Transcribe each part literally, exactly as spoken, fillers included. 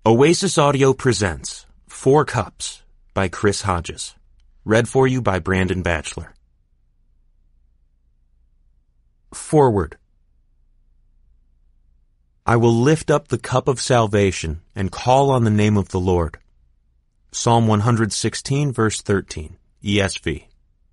Oasis Audio presents Four Cups by Chris Hodges. Read for you by Brandon Batchelor. Forward. I will lift up the cup of salvation and call on the name of the Lord. Psalm one sixteen, verse thirteen, E S V.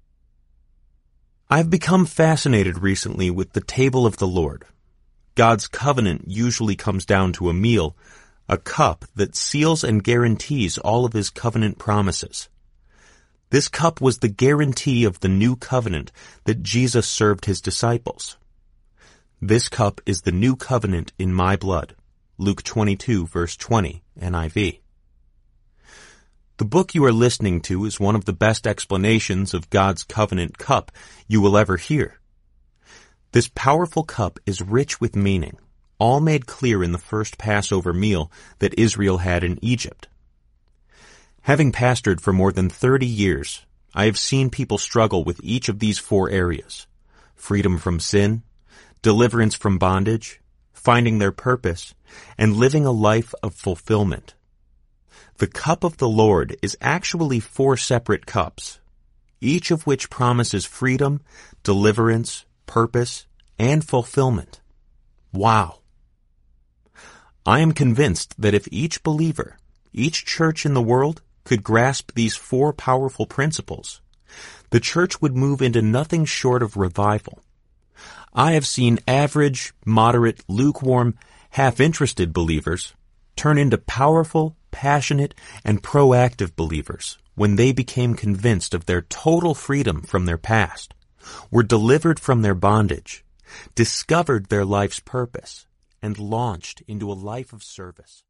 I have become fascinated recently with the table of the Lord. God's covenant usually comes down to a meal, a cup that seals and guarantees all of his covenant promises. This cup was the guarantee of the new covenant that Jesus served his disciples. This cup is the new covenant in my blood. Luke twenty-two, verse twenty, N I V. The book you are listening to is one of the best explanations of God's covenant cup you will ever hear. This powerful cup is rich with meaning, all made clear in the first Passover meal that Israel had in Egypt. Having pastored for more than thirty years, I have seen people struggle with each of these four areas: freedom from sin, deliverance from bondage, finding their purpose, and living a life of fulfillment. The cup of the Lord is actually four separate cups, each of which promises freedom, deliverance, purpose, and fulfillment. Wow! I am convinced that if each believer, each church in the world, could grasp these four powerful principles, the church would move into nothing short of revival. I have seen average, moderate, lukewarm, half-interested believers turn into powerful, passionate, and proactive believers when they became convinced of their total freedom from their past, were delivered from their bondage, discovered their life's purpose, and launched into a life of service.